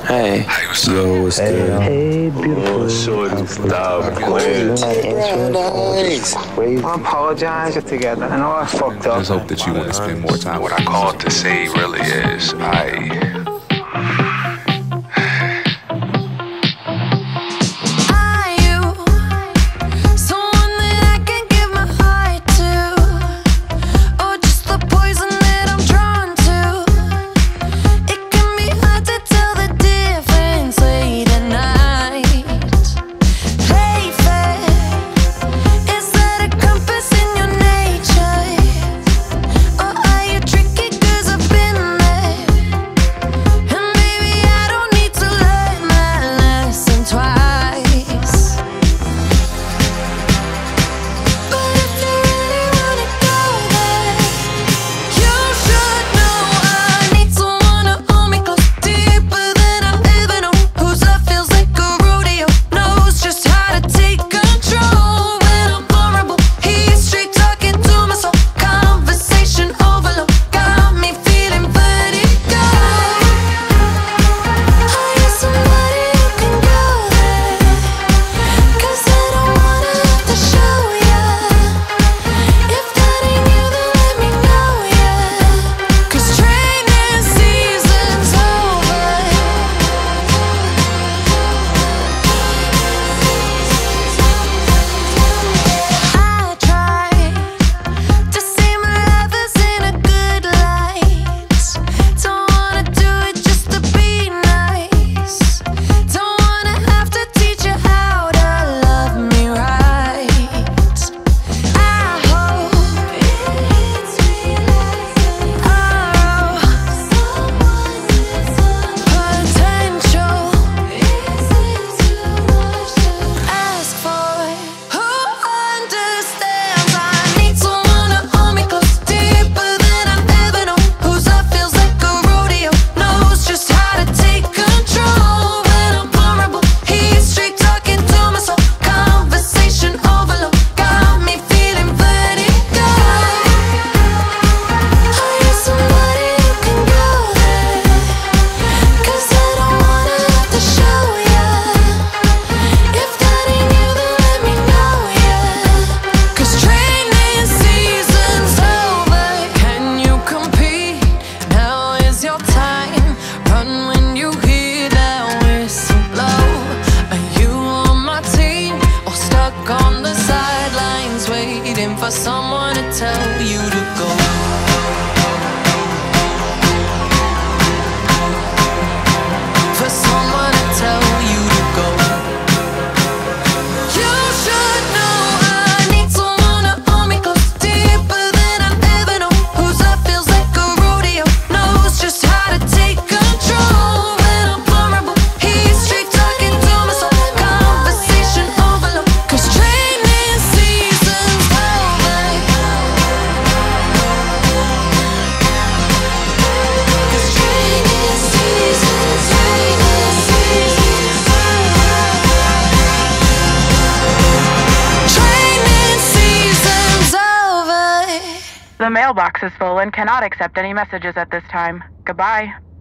Hey. Hey, what's Yo, what's good? Hey, beautiful. Shorty, stop playing. I apologize together. I know I fucked up. I just hope that you want to spend more time. What I called to say really is, for someone to tell you to go. For someone to tell you to go. You should know I need someone to hold me close, deeper than I've ever known. Whose love feels like a rodeo, knows just how to take control. When I'm vulnerable, he's straight talking to my soul. Conversation overload, 'cause training season's over. 'Cause training season's over. The mailbox is full and cannot accept any messages at this time. Goodbye.